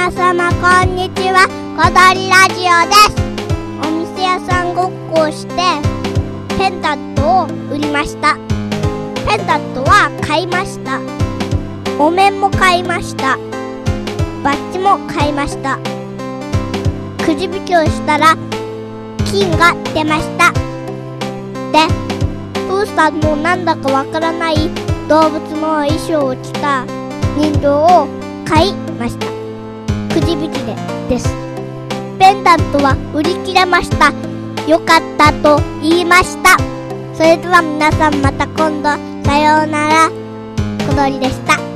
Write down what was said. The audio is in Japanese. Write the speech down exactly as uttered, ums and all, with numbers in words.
皆様こんにちは。小鳥ラジオです。お店屋さんごっこをしてペンダントを売りました。ペンダントは買いました。お面も買いました。バッジも買いました。くじ引きをしたら金が出ました。で、プーさんのなんだかわからない動物の衣装を着た人形を買いました。くじ引きでです。ペンダントは売り切れました。よかったと言いました。それでは皆さんまた今度。さようなら。小鳥でした。